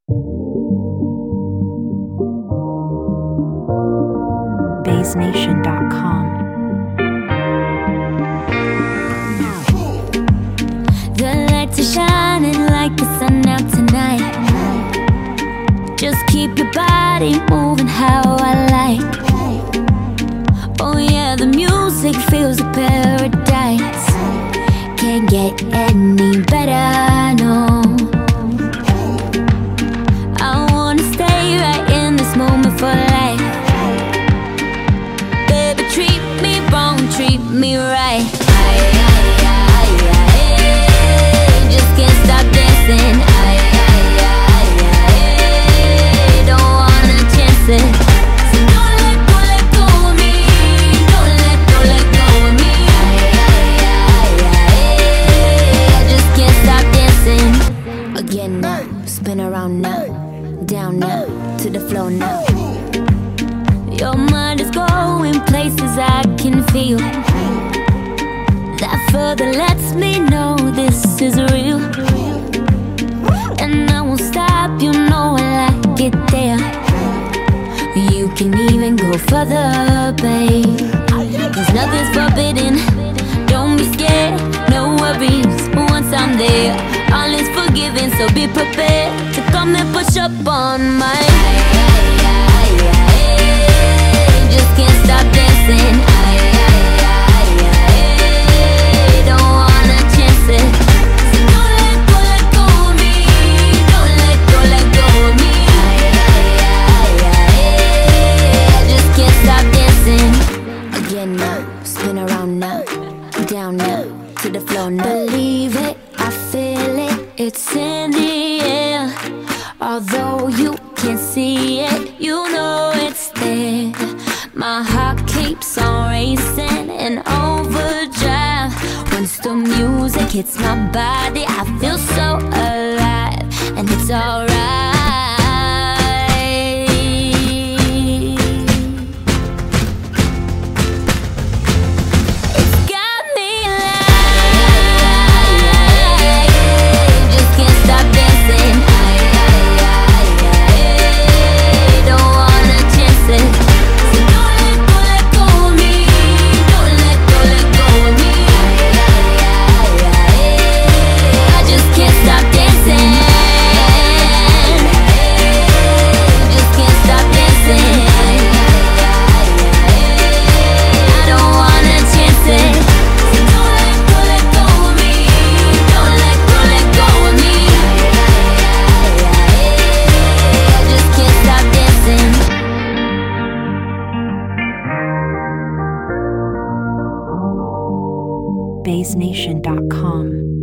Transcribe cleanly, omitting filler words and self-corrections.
BaseNation.com. The lights are shining like the sun out tonight. Just keep your body moving how I like. Oh yeah, the music feels like paradise. Can't get any better, no. I wanna stay right in this moment for life. Baby, treat me wrong, treat me right. Just can't stop dancing. Don't wanna chance it. So don't let go of me. Don't let go of me. I just can't stop dancing. Again now, spin around now, down now, to the floor now. Your mind is going places I can feel. That further lets me know this is real. And I won't stop, you know I like it there. You can even go further, babe. Cause nothing's forbidden. Don't be scared, no worries. Once I'm there, all is forgiven. So be prepared to come and push up on my. Just can't stop dancing. Don't wanna chance it. So don't let go of me. Don't let go of me. I just can't stop dancing. Again now, spin around now, down now, to the floor now. Believe it, I feel it, it's in the air. Although you can't see it, you know it's there. My heart keeps on racing in overdrive. Once the music hits my body, I feel so alive, and it's alright. It's got me like, just can't stop dancing. Don't wanna chance it. So don't let go of me. Don't let go of me. I just can't stop dancing. Just can't stop dancing. I don't wanna chance it. So don't let go of me. Don't let go of me. I just can't stop dancing. BaseNation.com.